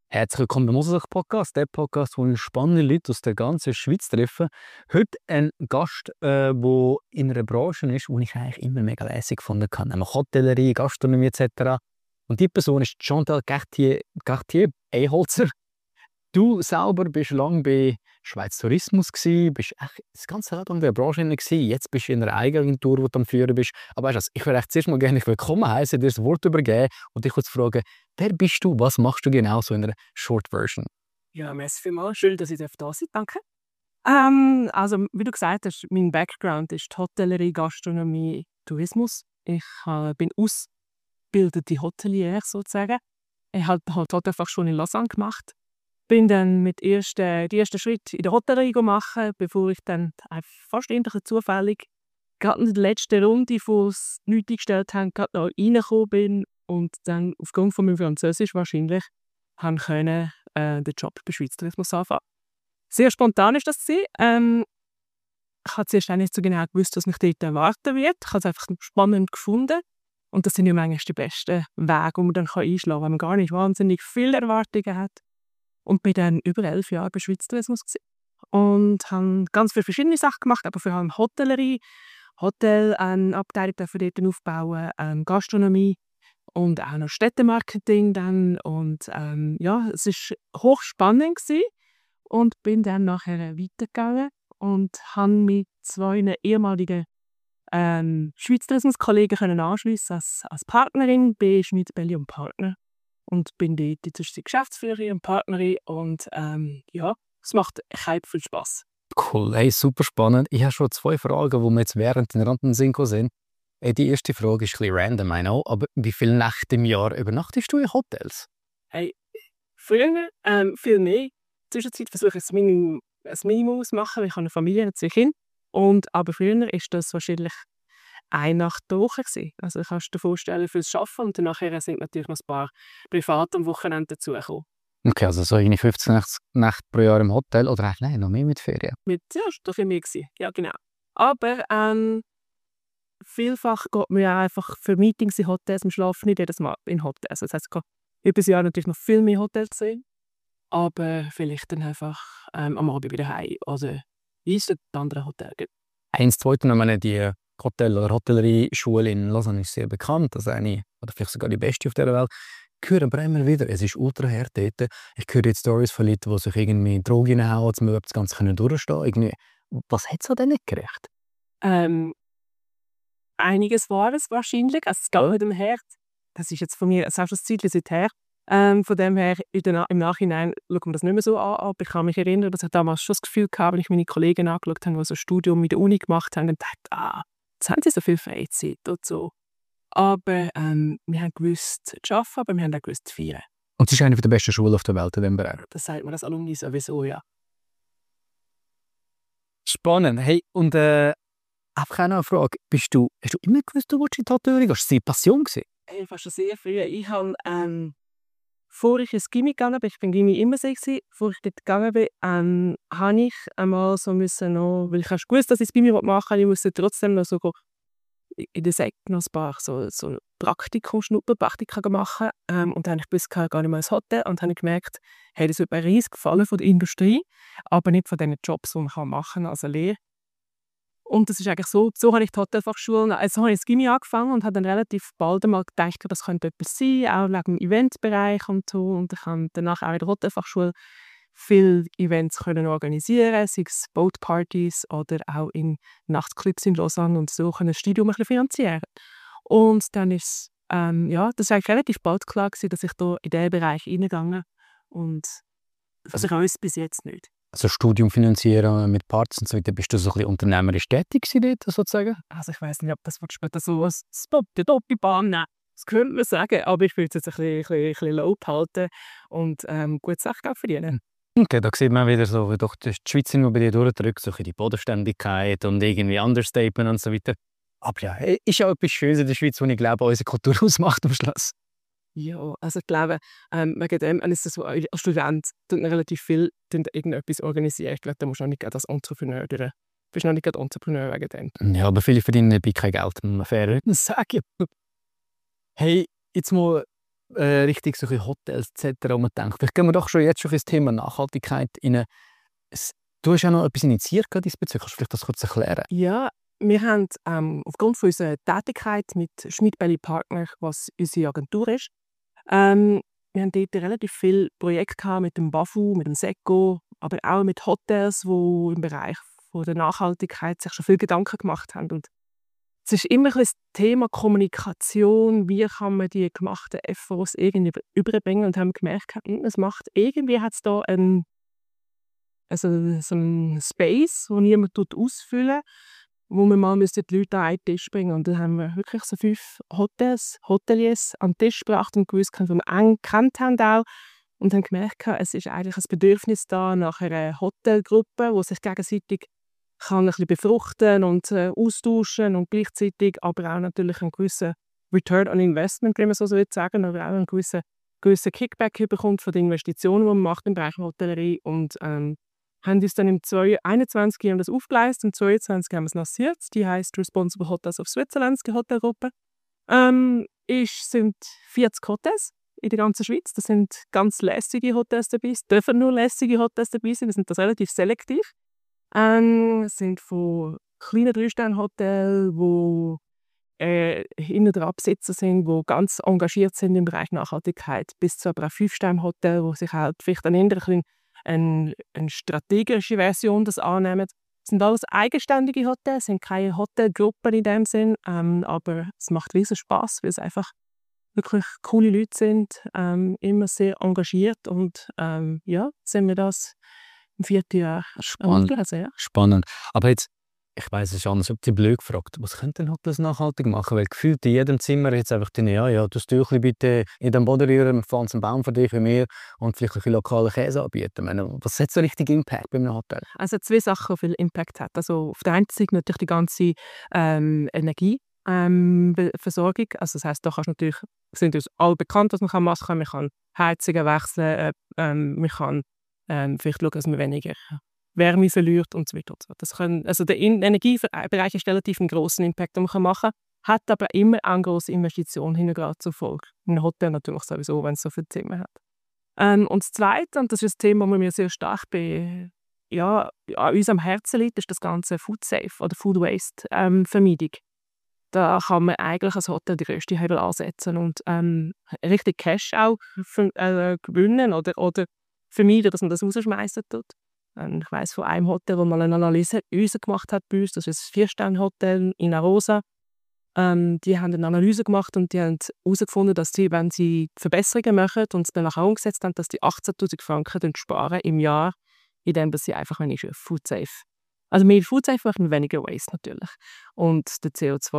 Herzlich willkommen beim Moselsach-Podcast, der Podcast, wo ich spannende Leute aus der ganzen Schweiz treffe. Heute ein Gast, der in einer Branche ist, die ich eigentlich immer mega lässig gefunden habe, nämlich Hotellerie, Gastronomie etc. Und die Person ist Chantal Cartier-Eiholzer. Du selber bist lange bei Schweiz Tourismus gsi, bist echt das ganze Leben lang in der Branche gsi. Jetzt bist du in einer Eigenagentur, die du am Führen bist. Aber weißt du was, ich würde zuerst mal gerne willkommen heißen, dir das Wort übergeben und dich kurz fragen, wer bist du, was machst du genau so in einer Short Version? Ja, merci vielmals. Schön, dass ich da sein darf. Danke. Also, wie du gesagt hast, mein Background ist die Hotellerie, Gastronomie, Tourismus. Ich bin ausgebildete Hotelier sozusagen. Ich habe die Hotelfachschule in Lausanne gemacht. Bin dann die ersten Schritte in der Hotellerie machen, bevor ich dann fast endlich zufällig gerade in der letzten Runde, wo es nichts eingestellt haben, gerade noch reingekommen bin und dann aufgrund von meinem Französisch wahrscheinlich können den Job bei Schweiz Tourismus anfangen. Sehr spontan war das. Ich habe zuerst nicht so genau gewusst, was mich dort erwarten wird. Ich habe es einfach spannend gefunden. Und das sind ja manchmal die besten Wege, die man dann einschlagen kann, wenn man gar nicht wahnsinnig viele Erwartungen hat. Und bin dann über 11 Jahre bei Schweiz Tourismus und habe ganz viele verschiedene Sachen gemacht, aber vor allem Hotellerie, Hotel, eine Abteilung dafür dort aufbauen, Gastronomie und auch noch Städtemarketing dann. Und ja, es war hochspannend gewesen. Und bin dann nachher weitergegangen und habe mit zwei ehemaligen Schweiz Tourismus-Kollegen anschliessen als Partnerin bei Schmidt Belli und Partner. Und bin dort inzwischen Geschäftsführerin und Partnerin und ja, es macht echt viel Spass. Cool, hey, super spannend. Ich habe schon 2 Fragen, die mir jetzt während den Randen sind. Die erste Frage ist ein bisschen random, I know, aber wie viele Nächte im Jahr übernachtest du in Hotels? Hey, früher viel mehr. In der Zwischenzeit versuche ich ein Minimum zu machen, weil ich habe eine Familie und 2 Kinder. Aber früher war das wahrscheinlich eine Nacht pro Woche gewesen. Also kannst du dir vorstellen, fürs Arbeiten und nachher sind natürlich noch ein paar Private am Wochenende dazugekommen. Okay, also so 15 Nächte pro Jahr im Hotel oder eigentlich nein, noch mehr mit Ferien? Ja, das war doch mehr gewesen. Ja, genau. Aber vielfach geht man ja einfach für Meetings in Hotels, man schläft nicht jedes Mal in Hotels. Also das heisst, ich kann über das Jahr natürlich noch viel mehr Hotels sehen, aber vielleicht dann einfach am Abend wieder heim. Also wie es in anderen Hotels gibt. Eins, zweite, ich meine, die Hotel- oder Hotellerie-Schule in Lausanne ist sehr bekannt, also eine, oder vielleicht sogar die beste auf dieser Welt. Ich höre aber immer wieder, es ist ultra hart dort. Ich höre jetzt Stories von Leuten, die sich irgendwie Drogen reinhauen, um überhaupt das Ganze durchstehen können. Was hat es an denen gerecht? Einiges war es wahrscheinlich. Also es geht mit dem Herz. Das ist jetzt von mir selbst ein Zeitchen seither. Von dem her, im Nachhinein schaut man das nicht mehr so an. Aber ich kann mich erinnern, dass ich damals schon das Gefühl hatte, wenn ich meine Kollegen angeschaut habe, die so ein Studium mit der Uni gemacht haben, und dachte, jetzt haben sie so viel Freizeit und so. Aber wir haben gewusst zu arbeiten, aber wir haben auch gewusst zu feiern. Und es ist eine der besten Schulen auf der Welt in diesem Bereich. Das sagt man als Alumni sowieso, ja. Spannend. Hey, und einfach auch noch eine Frage. Hast du immer gewusst, du willst in die Hotellerie gehen? War das deine Passion? Ich war schon sehr früh. Ich habe, bevor ich ins Gymi gegangen bin, ich bin Gymi immer sehr gewesen, bevor ich dort gegangen bin, habe ich einmal so müssen noch, weil ich habe gewusst, dass ich das Gymi machen will, ich musste trotzdem noch so in der Sekte noch ein paar so Schnupperpraktika machen. Und dann habe ich gewusst, ich gehe nicht mehr ins Hotel und habe gemerkt, hey, das wird mir riesig gefallen von der Industrie, aber nicht von den Jobs, die man machen kann, also Lehre. Und das ist eigentlich so habe ich die Hotelfachschule, also habe ich das Gymi angefangen und habe dann relativ bald einmal gedacht, das könnte etwas sein, auch wegen dem Eventbereich und so. Und ich habe danach auch in der Hotelfachschule viele Events können organisieren, sei es Boatpartys oder auch in Nachtclubs in Lausanne und so können das Studium ein bisschen finanzieren. Und dann ist ja, das war eigentlich relativ bald klar gewesen, dass ich da in diesen Bereich reingegangen und also ich weiß es bis jetzt nicht. Also Studium finanzieren mit Partys und so weiter, bist du so ein bisschen unternehmerisch tätig dort, sozusagen? Also ich weiss nicht, ob das später so als die Doppelbahn nehmen. Das könnte man sagen, aber ich will es jetzt ein bisschen low halten und gute Sachen verdienen. Okay, da sieht man wieder so, wie doch die Schweiz immer bei dir durchdrückt, so die Bodenständigkeit und irgendwie Understatement und so weiter. Aber ja, ist ja etwas Schönes in der Schweiz, wo ich glaube, unsere Kultur ausmacht am Schluss. Ja, also ich glaube, wegen dem ist es so, als Student tut man relativ viel irgendetwas organisieren. Ich glaube, da musst du noch nicht als Entrepreneur durch. Du bist noch nicht gerade Entrepreneur wegen dem. Ja, aber viele verdienen dabei kein Geld, muss man fair sagen. Hey, jetzt mal Richtung solche Hotels etc. Und man denkt, vielleicht gehen wir doch schon jetzt schon für das Thema Nachhaltigkeit rein. Du hast ja noch etwas initiiert diesbezüglich. Kannst du vielleicht das kurz erklären? Ja, wir haben aufgrund von unserer Tätigkeit mit Schmidt-Belli Partner, was unsere Agentur ist, wir haben dort relativ viele Projekte gehabt mit dem BAFU, mit dem SECO, aber auch mit Hotels, die im Bereich von der Nachhaltigkeit sich schon viel Gedanken gemacht haben. Und es ist immer ein Thema Kommunikation, wie kann man die gemachten Efforts irgendwie überbringen, und haben gemerkt, es macht irgendwie hat es da so einen Space, wo niemand ausfüllen, wo wir mal die Leute an einen Tisch bringen. Und dann haben wir wirklich so 5 Hoteliers an den Tisch gebracht und gewusst, die wir eng gekannt haben auch. Und haben gemerkt, es ist eigentlich ein Bedürfnis da nach einer Hotelgruppe, die sich gegenseitig kann ein bisschen befruchten und austauschen und gleichzeitig aber auch natürlich einen gewissen Return on Investment, wie man so sagen, aber auch einen gewissen Kickback bekommt von den Investitionen, die man macht im Bereich Hotellerie. Und haben uns dann im 2021 das aufgeleistet, im 2022 haben wir es lanciert. Die heisst Responsible Hotels of Switzerland, die Hotelgruppe. Es sind 40 Hotels in der ganzen Schweiz. Das sind ganz lässige Hotels dabei. Es dürfen nur lässige Hotels dabei sein. Wir sind das relativ selektiv. Sind von kleinen 3-Sterne-Hotels, die hinten dran Besitzer sind, die ganz engagiert sind im Bereich Nachhaltigkeit, bis zu aber auch 5-Sterne-Hotels, die sich halt vielleicht eine strategische Version das annehmen. Es sind alles eigenständige Hotels, es sind keine Hotelgruppen in dem Sinn, aber es macht riesen Spass, weil es einfach wirklich coole Leute sind, immer sehr engagiert, und sind wir das im 4. Jahr Spannend. Ja. Spannend. Aber jetzt, ich weiss, es ist anders, ob die blöd gefragt, was könnte denn Hotels nachhaltig machen? Weil gefühlt in jedem Zimmer jetzt einfach drin, das Tüchli bitte in den Boden rühren, wir pflanzen einen Baum für dich für mir und vielleicht ein bisschen lokalen Käse anbieten. Ich meine, was hat so richtig Impact bei einem Hotel? Also 2 Sachen, die viel Impact hat. Also auf der einen Seite natürlich die ganze Energie. Versorgung. Also das heisst, da kannst natürlich, sind uns alle bekannt, was man machen kann. Man kann Heizungen wechseln, man kann vielleicht schauen, dass man weniger Wärme verliert und so weiter. Also der Energiebereich ist relativ einen grossen Impact, den man machen kann, hat aber immer eine grosse Investition hinterher zur Folge. Ein Hotel natürlich sowieso, wenn es so viele Zimmer hat. Und das Zweite, und das ist ein Thema, das mir sehr stark an uns am Herzen liegt, ist das ganze Food Safe oder Food Waste Vermeidung. Da kann man eigentlich als Hotel die grösste Hebel ansetzen und richtig Cash auch gewinnen oder vermeiden, dass man das rausschmeißen tut. Ich weiss von einem Hotel, das mal eine Analyse gemacht hat bei uns, das ist ein 4-Sterne-Hotel in Arosa. Die haben eine Analyse gemacht und die haben herausgefunden, dass sie, wenn sie Verbesserungen machen und es dann auch umgesetzt haben, dass die 18'000 Franken sparen im Jahr, indem sie einfach Food Safe. Also mehr Food Safe machen, weniger Waste natürlich. Und die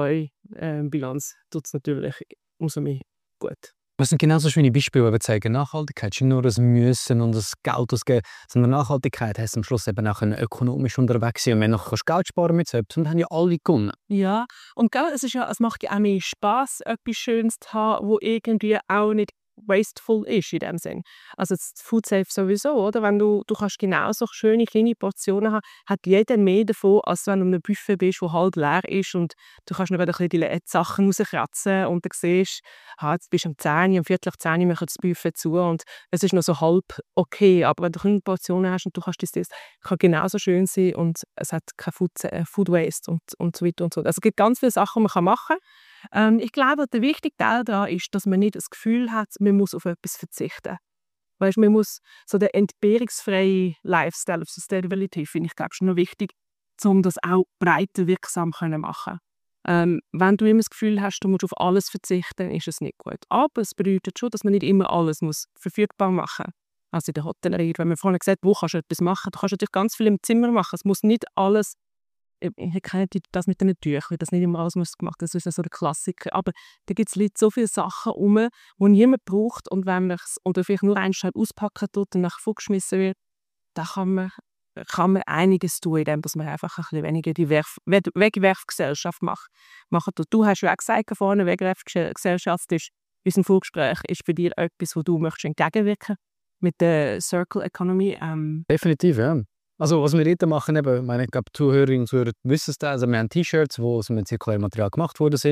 CO2-Bilanz tut es natürlich umso mehr gut. Was sind genau so schöne Beispiele, die zeigen, Nachhaltigkeit ist nicht nur das Müssen und das Geld ausgeben, sondern Nachhaltigkeit heisst am Schluss eben auch ökonomisch unterwegs sein. Und wenn du Geld sparen mit so etwas, dann haben ja alle gewonnen. Ja, und es macht ja auch mehr Spass, etwas Schönes zu haben, wo irgendwie auch nicht wasteful ist in dem Sinn. Also das Food Safe sowieso, oder? Wenn du kannst genauso schöne kleine Portionen haben, hat jeder mehr davon, als wenn du in einem Buffet bist, das halb leer ist und du kannst noch ein bisschen die letzten Sachen rauskratzen und dann siehst, jetzt bist du um 10, um 9:45 machen das Buffet zu und es ist noch so halb okay, aber wenn du kleine Portionen hast und du kannst das kann genauso schön sein und es hat kein Food Waste und so weiter und so. Also es gibt ganz viele Sachen, die man machen kann. Ich glaube, der wichtige Teil daran ist, dass man nicht das Gefühl hat, man muss auf etwas verzichten. Weißt, man muss so den entbehrungsfreien Lifestyle of Sustainability, finde ich, glaube ich, noch wichtig, um das auch breiter wirksam zu machen. Wenn du immer das Gefühl hast, du musst auf alles verzichten, ist es nicht gut. Aber es bedeutet schon, dass man nicht immer alles muss verfügbar machen muss. Also in der Hotellerie, wenn man vorhin gesagt hat, wo kannst du etwas machen, du kannst natürlich ganz viel im Zimmer machen. Es muss nicht alles. Ich kenne das mit den Tüchern, das nicht immer alles muss gemacht. Das ist ja so der Klassiker. Aber da gibt es so viele Sachen herum, die niemand braucht. Und wenn man es oder vielleicht nur ein Scheibe auspacken tut und nachher vorgeschmissen wird, dann kann man einiges tun, indem man einfach ein bisschen weniger die Wegwerfgesellschaft machen tut. Du hast ja auch gesagt, vorne Wegwerfgesellschaft ist, unser Vorgespräch ist für dich etwas, wo du möchtest entgegenwirken mit der Circle Economy. Definitiv, ja. Also was wir dort machen, ich glaube, die Zuhörerinnen und Zuhörer wissen es. Also wir haben T-Shirts, die aus einem zirkulären Material gemacht worden sind.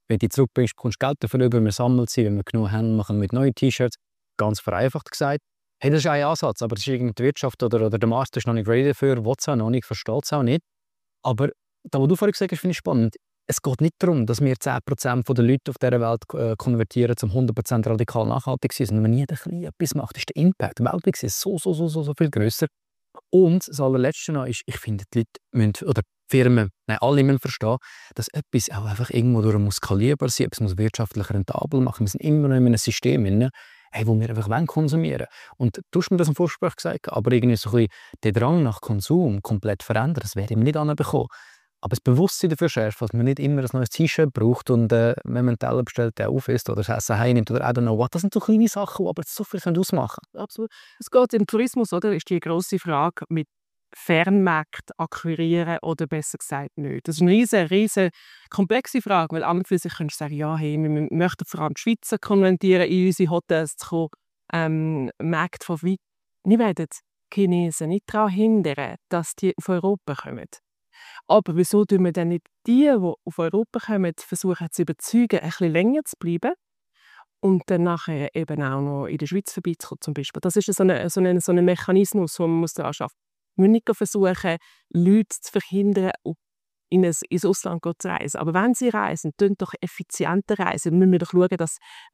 wenn du die zurückbringst, bekommst du Geld dafür über, wir sammeln sie, wenn wir genug haben, machen wir mit neuen T-Shirts. Ganz vereinfacht gesagt. Hey, das ist ein Ansatz, aber das ist irgendwie die Wirtschaft oder der Markt ist noch nicht ready dafür, will es auch noch nicht, versteht es auch nicht. Aber das, was du vorhin gesagt hast, finde ich spannend. Es geht nicht darum, dass wir 10% der Leute auf dieser Welt konvertieren zum 100% radikal nachhaltig sind, sondern wenn jeder etwas macht, ist der Impact weltweit so viel grösser. Und das Allerletzte noch ist, ich finde, die Leute müssen, oder die Firmen, alle müssen verstehen, dass etwas auch einfach irgendwo durch muss skalierbar sein, etwas muss wirtschaftlich rentabel machen. Wir sind immer noch in einem System, wo wir einfach konsumieren wollen. Und du hast mir das im Vorgespräch gesagt, aber irgendwie so ein bisschen den Drang nach Konsum komplett verändern, das werde ich nicht anbekommen. Aber das Bewusstsein dafür schärfen, dass man nicht immer ein neues T-Shirt braucht und wenn man einen Teller bestellt, der aufisst oder das Essen heimnimmt oder I don't know what. Das sind so kleine Sachen, die aber so viel ausmachen können. Absolut. Es geht im Tourismus, oder? Ist die grosse Frage mit Fernmärkten akquirieren oder besser gesagt nicht. Das ist eine riesen komplexe Frage, weil an und für sich könntest du sagen, ja, hey, wir möchten vor allem die Schweizer konvertieren, in unsere Hotels zu kommen, Märkte von weit. Wir werden die Chinesen nicht daran hindern, dass die auf Europa kommen. Aber wieso tun wir dann nicht die auf Europa kommen, versuchen zu überzeugen, ein bisschen länger zu bleiben und dann nachher eben auch noch in der Schweiz vorbeizukommen zum Beispiel. Das ist so ein Mechanismus, den man daran schaffen muss. Wir müssen nicht versuchen, Leute zu verhindern, ins Ausland zu reisen. Aber wenn sie reisen, tun doch effizienter reisen. Wir müssen doch schauen, dass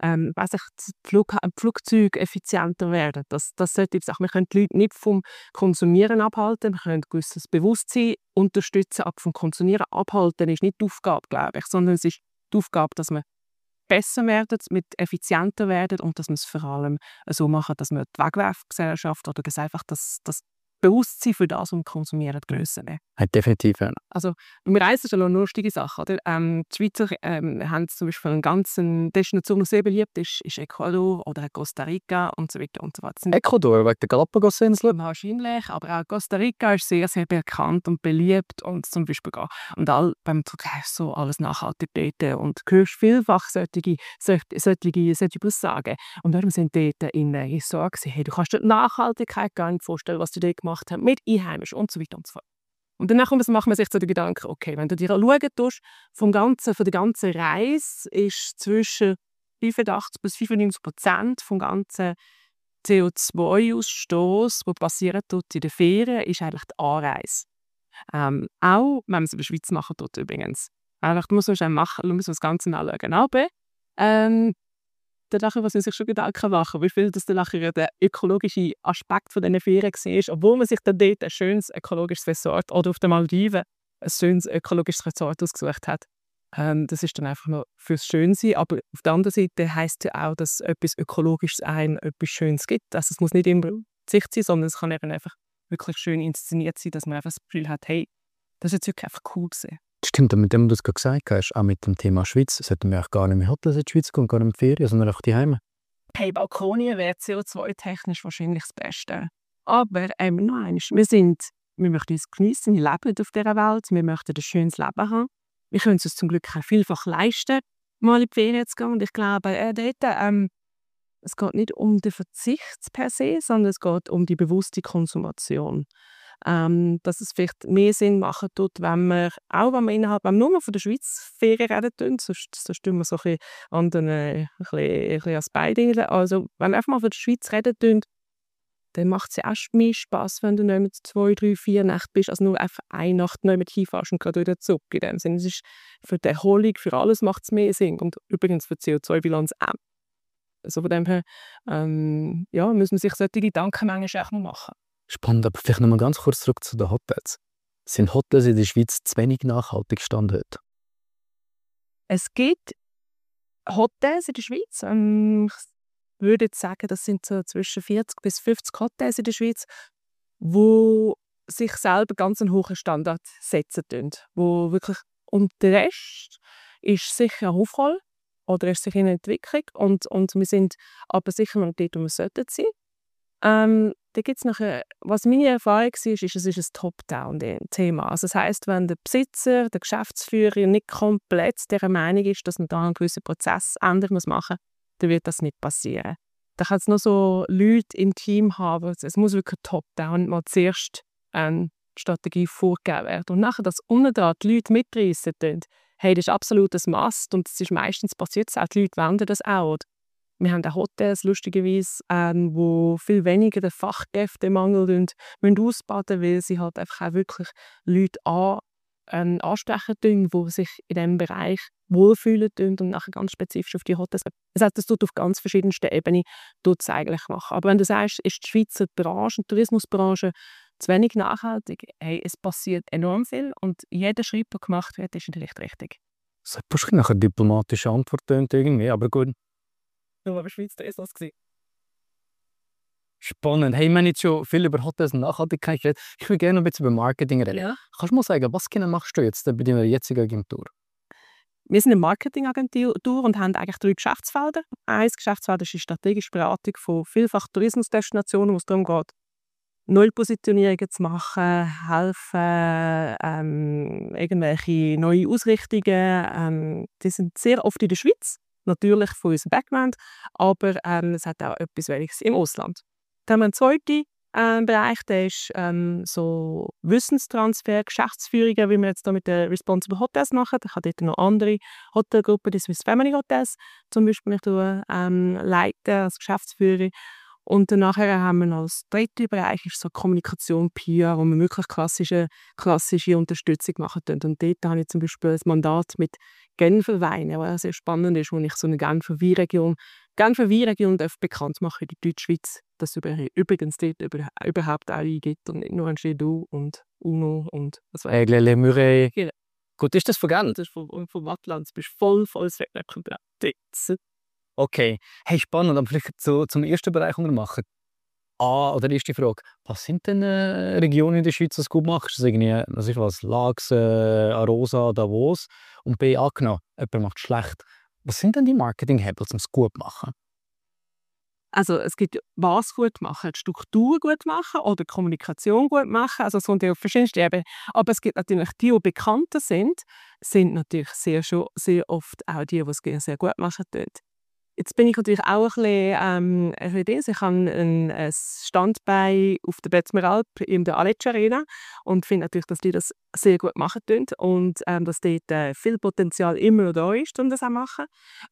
die Flugzeuge effizienter werden. Das sollte ich sagen. Wir können die Leute nicht vom Konsumieren abhalten. Wir können ein gewisses Bewusstsein unterstützen, aber vom Konsumieren abhalten ist nicht die Aufgabe, glaube ich, sondern es ist die Aufgabe, dass wir besser werden, effizienter werden und dass wir es vor allem so machen, dass wir die Wegwerfgesellschaft oder einfach das Bewusstsein für das, was wir konsumieren, grösser nehmen. Definitiv. Ja. Also, wir reisen schon eine lustige Sache. Oder? Die Schweizer haben zum Beispiel eine ganze Destination, die sehr beliebt ist Ecuador oder Costa Rica und so weiter und so fort. Ecuador, wegen der Galapagos-Inseln? Wahrscheinlich, aber auch Costa Rica ist sehr, sehr bekannt und beliebt und zum Beispiel und beim so alles nachhaltig dort und du hörst vielfach solche Aussagen. Und wir sind dort in Resort gesehen, hey, du kannst dir die Nachhaltigkeit gar nicht vorstellen, was die dort gemacht haben, mit Einheimischen und so weiter und so fort. Und dann macht man sich so den Gedanken, okay, wenn du dir schauen tust, von der ganzen Reise ist zwischen 85-95% vom ganzen CO2-Ausstoß, der passiert dort in den Ferien, ist eigentlich die Anreise. Auch wenn man es in der Schweiz machen tut übrigens. Einfach, du musst das Ganze anschauen. Aber dann was man sich schon Gedanken machen, wie viel das dann der ökologische Aspekt von diesen Ferien war, obwohl man sich dann dort ein schönes ökologisches Resort oder auf den Maldiven ein schönes ökologisches Resort ausgesucht hat. Das ist dann einfach nur fürs Schönsein, aber auf der anderen Seite heisst ja auch, dass etwas Ökologisches etwas Schönes gibt. Also es muss nicht immer Sicht sein, sondern es kann eben einfach wirklich schön inszeniert sein, dass man einfach das Gefühl hat, hey, das ist jetzt wirklich einfach cool gewesen. Stimmt, mit dem, was du es gerade gesagt hast, auch mit dem Thema Schweiz, sollten wir auch gar nicht mehr Hotels in die Schweiz gehen, gar nicht mehr Ferien, sondern einfach die Heime. Hey, Balkonien wäre CO2-technisch wahrscheinlich das Beste. Aber noch eines, wir möchten uns geniessen, wir leben auf dieser Welt, wir möchten ein schönes Leben haben. Wir können es uns zum Glück auch vielfach leisten, mal in die Ferien zu gehen. Und ich glaube, dort, es geht nicht um den Verzicht per se, sondern es geht um die bewusste Konsumation. Dass es vielleicht mehr Sinn machen tut, wenn wir nur von der Schweiz Ferien reden, sonst tun wir so ein bisschen als Beide. Also, wenn wir einfach mal von der Schweiz reden, dann macht es ja auch mehr Spass, wenn du nicht mit 2, 3, 4 Nächte bist, als nur einfach eine Nacht nicht mit hinfährst und gerade wieder zurück. In dem Sinne, es ist für die Erholung, für alles macht es mehr Sinn. Und übrigens für die CO2-Bilanz auch. Also von dem her müssen wir sich solche Gedanken manchmal auch noch machen. Spannend, aber vielleicht noch mal ganz kurz zurück zu den Hotels. Sind Hotels in der Schweiz zu wenig nachhaltig Stand heute? Es gibt Hotels in der Schweiz. Ich würde jetzt sagen, das sind so zwischen 40 bis 50 Hotels in der Schweiz, die sich selber ganz einen hohen Standard setzen. Wo wirklich, und der Rest ist sicher Aufhol oder ist sicher in Entwicklung. Und wir sind aber sicher noch dort, wo wir sollten sein. Da gibt's nachher, was meine Erfahrung war, ist, es ist ein Top-Down-Thema. Also das heisst, wenn der Besitzer, der Geschäftsführer nicht komplett der Meinung ist, dass man da einen gewissen Prozess ändern muss, dann wird das nicht passieren. Da kann es noch so Leute im Team haben. Es muss wirklich Top-Down mal zuerst eine Strategie vorgegeben werden. Und nachher, dass unten da die Leute mitreissen, hey, das ist absolut ein Must und es ist meistens passiert es auch, die Leute wollen das auch. Oder? Wir haben auch Hotels, lustigerweise, wo viel weniger den Fachkräftemangel ausbaden, weil sie halt einfach auch wirklich Leute ansprechen tun, die sich in diesem Bereich wohlfühlen tun und nachher ganz spezifisch auf die Hotels. Das heißt, das tut auf ganz verschiedensten Ebenen tut's eigentlich machen. Aber wenn du sagst, ist die Schweizer Branche, die Tourismusbranche zu wenig nachhaltig, hey, es passiert enorm viel und jeder Schritt, der gemacht wird, ist natürlich richtig. Das hat wahrscheinlich nach einer diplomatischen Antwort tönt irgendwie, aber gut. Nur aber Schweiz, da ist das gewesen. Spannend. Hey, wir haben jetzt schon viel über Hotels und Nachhaltigkeit geredet. Ich würde gerne noch ein bisschen über Marketing reden. Ja. Kannst du mal sagen, was genau machst du jetzt bei deiner jetzigen Agentur? Wir sind eine Marketingagentur und haben eigentlich 3 Geschäftsfelder. Ein Geschäftsfeld ist die strategische Beratung von vielfach Tourismusdestinationen, wo es darum geht, Neupositionierungen zu machen, helfen, irgendwelche neue Ausrichtungen. Die sind sehr oft in der Schweiz, natürlich von unserem Background, aber es hat auch etwas Weniges im Ausland. Dann haben wir einen zweiten Bereich, der ist so Wissenstransfer, Geschäftsführungen, wie wir jetzt da mit den Responsible Hotels machen. Ich habe dort noch andere Hotelgruppen, die Swiss Family Hotels zum Beispiel, ich leiten als Geschäftsführerin. Und dann nachher haben wir noch als dritten Bereich ist so Kommunikation, PR, wo wir wirklich klassische Unterstützung machen können. Und dort habe ich zum Beispiel ein Mandat mit Genfer Weinen, was sehr spannend ist, wo ich so eine Genfer Weinregion bekannt machen in der Deutschschweiz, dass es übrigens dort überhaupt auch gibt und nicht nur ein Chedou und Uno und was weiß ich. Le Murray. Genau. Gut, ist das von Genf? Das ist vom Wattland, du bist voll das Wettbewerb. Okay. Hey, spannend. Aber vielleicht zum ersten Bereich, den wir machen. Oder erste Frage. Was sind denn Regionen in der Schweiz, die es gut machen? Ist das irgendwie, Laax, Arosa, Davos? Und B, angenommen, jemand macht es schlecht. Was sind denn die Marketing-Hebel, um es gut zu machen? Also es gibt was gut machen, die Struktur gut machen oder die Kommunikation gut machen, also es kommt ja auf verschiedenste Ebenen. Aber es gibt natürlich die bekannter sind natürlich sehr oft auch die es sehr gut machen dort. Jetzt bin ich natürlich auch ein bisschen ich habe ein Standbein auf der Betz-Meralp in der Aletsch Arena und finde natürlich, dass die das sehr gut machen und dass dort viel Potenzial immer noch da ist, um das auch machen.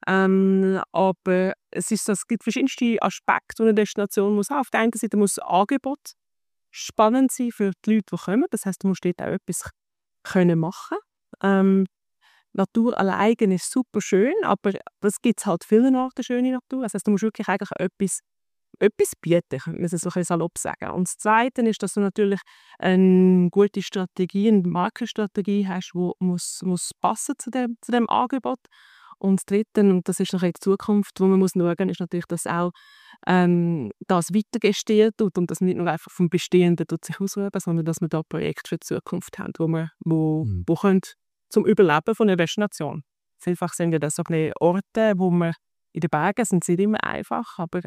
Aber es gibt verschiedenste Aspekte, die eine Destination muss haben. Auf der einen Seite muss das Angebot spannend sein für die Leute, die kommen. Das heisst, du musst dort auch etwas machen können. Natur allein ist super schön, aber es gibt halt viele Orte schöne Natur. Das heisst, du musst wirklich eigentlich etwas bieten, könnte man es so ein bisschen salopp sagen. Und das Zweite ist, dass du natürlich eine gute Strategie, eine Markenstrategie hast, die muss passen zu dem Angebot. Und das Dritte, und das ist noch in der Zukunft, wo man muss schauen, ist natürlich, dass auch das weitergestehen tut und das nicht nur einfach vom Bestehenden sich ausüben, sondern dass wir da Projekte für die Zukunft haben, wo können zum Überleben von einer Destination. Vielfach sind ja das so Orte, wo man in den Bergen sind nicht immer einfach, aber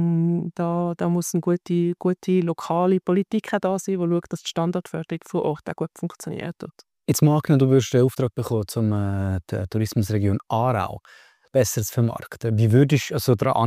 da muss eine gute lokale Politik da sein, die schaut, dass die Standortförderung vor Ort auch gut funktioniert. Jetzt mag du würdest den Auftrag bekommen, die Tourismusregion Aarau besser zu vermarkten. Wie würdest du daran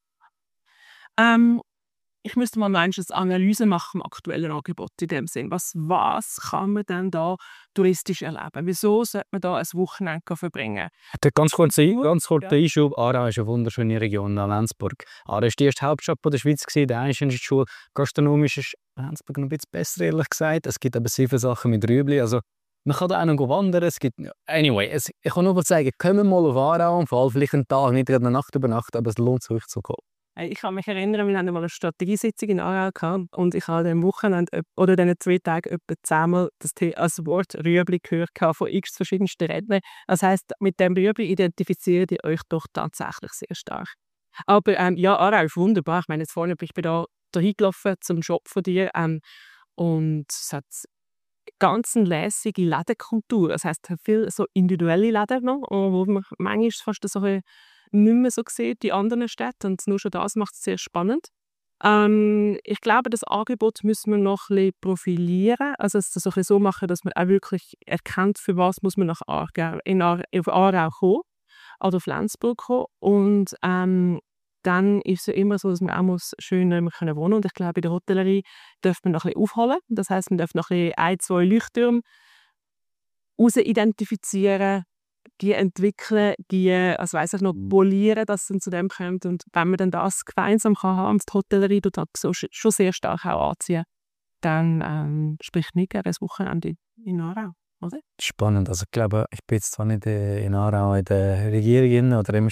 angehen? Ich müsste mal eine Analyse machen im aktuellen Angebot in dem Sinn. Was kann man denn da touristisch erleben? Wieso sollte man da ein Wochenende verbringen? Ganz kurz Einschub. Aarau ist eine wunderschöne Region an Lenzburg. Aarau war die erste Hauptstadt der Schweiz, der einzelne Schule. Gastronomisch ist Lenzburg noch ein bisschen besser, ehrlich gesagt. Es gibt aber sehr viele Sachen mit Rüebli. Also, man kann da auch noch wandern. Ich kann nur sagen, kommen mal auf Aarau und vor allem vielleicht einen Tag, nicht eine Nacht übernachten, aber es lohnt sich zu kommen. Ich kann mich erinnern, wir hatten mal eine Strategiesitzung in Aarau gehabt und ich habe am Wochenende oder diesen 2 Tagen etwa 10-mal das Wort Rüebli gehört von x verschiedensten Rednern. Das heisst, mit dem Rüebli identifiziert ihr euch doch tatsächlich sehr stark. Aber Aarau ist wunderbar. Ich meine, jetzt vorne ich bin da hingelaufen zum Shop von dir und es hat ganz eine lässige Lädenkultur. Das heisst, viele so individuelle Läden noch, wo man manchmal fast so nicht mehr so sieht in anderen Städten. Und nur schon das macht es sehr spannend. Ich glaube, das Angebot müssen wir noch ein bisschen profilieren. Also es so ein bisschen so machen, dass man auch wirklich erkennt, für was muss man nach Aargau, auf Aarau kommen oder auf Lenzburg kommen. Und dann ist es ja immer so, dass man auch schön wohnen können. Und ich glaube, in der Hotellerie darf man noch ein bisschen aufholen. Das heisst, man darf noch ein, 2 Leuchttürme identifizieren, die entwickeln, die, also weiss ich noch, polieren, dass es dann zu dem kommt. Und wenn man dann das gemeinsam kann haben und die Hotellerie tut halt so schon sehr stark auch anziehen, dann spricht nicht gerne ein Wochenende in Aarau, oder? Spannend. Also ich glaube, ich bin jetzt zwar nicht in Aarau in der Regierung oder im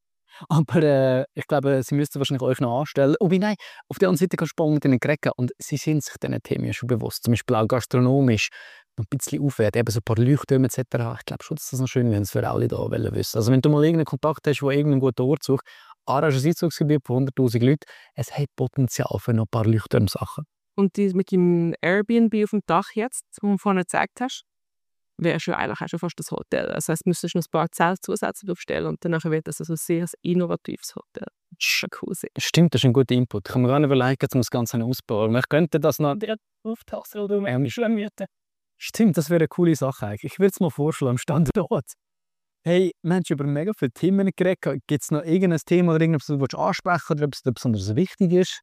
aber ich glaube, sie müssten wahrscheinlich euch noch anstellen. Wobei, nein, auf der anderen Seite kannst du spannend in den Grecken und sie sind sich diesen Themen schon bewusst. Zum Beispiel auch gastronomisch noch ein bisschen aufwerten, eben so ein paar Leuchttürme etc. Ich glaube schon, dass das noch schön wäre, wenn es für alle da wissen. Also wenn du mal irgendeinen Kontakt hast, der irgendeinen guten Ort sucht, Aarau ist ein Einzugsgebiet von 100'000 Leuten, es hat Potenzial für noch ein paar Leuchtturmsachen. Und die mit dem Airbnb auf dem Dach jetzt, wo du vorhin gezeigt hast, wäre schon eigentlich auch schon fast das Hotel. Das heisst, du müsstest noch ein paar Zelte zusätzlich aufstellen und danach wird das also ein sehr innovatives Hotel. Das ist schon cool. Stimmt, das ist ein guter Input. Ich kann mir gar nicht überlegen, um das Ganze auszubauen. Ich könnte das noch direkt auftasten oder umschlemmieren. Stimmt, das wäre eine coole Sache eigentlich. Ich würde es mal vorschlagen am Standort. Hey, Mensch, über mega viele Themen geredet. Gibt es noch irgendein Thema oder irgendwas, das du ansprechen oder etwas besonders wichtig ist?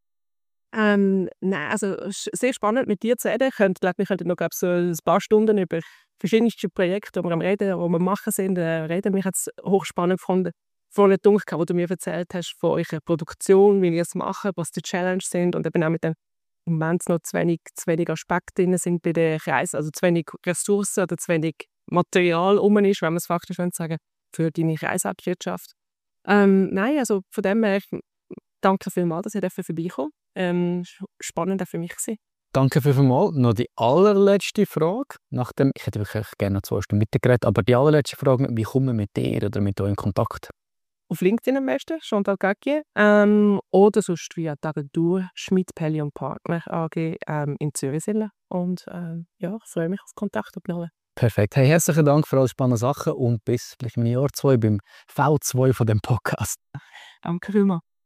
Nein, also es ist sehr spannend mit dir zu reden. Wir könnten noch so ein paar Stunden über verschiedenste Projekte, die wir am Reden, die wir machen sind, reden. Mich hat es hochspannend gefunden. Vorhin gedacht, wo du mir erzählt hast von eurer Produktion, wie ihr es machen, was die Challenges sind und eben auch mit dem im Moment noch zu wenig Aspekte drin sind bei der Reise, also zu wenig Ressourcen oder zu wenig Material rum ist, wenn man es faktisch sagen für deine Reiseabwirtschaft. Nein, also von dem her, danke vielmals, dass ihr vorbeikommen. Spannend auch für mich gewesen. Danke vielmals. Noch die allerletzte Frage. Ich hätte wirklich gerne noch 2 Stunden mitgeredet, aber die allerletzte Frage, wie kommen wir mit dir oder mit euch in Kontakt? Auf LinkedIn am besten, Chantal Gaggier. Oder sonst via die Agentur Schmidt Pelli und Partner AG in Zürichsee. Und ja, ich freue mich auf Kontakt aufnehmen. Perfekt. Hey, herzlichen Dank für alle spannenden Sachen und bis vielleicht im Jahr 2 beim V2 von dem Podcast. Danke vielmals.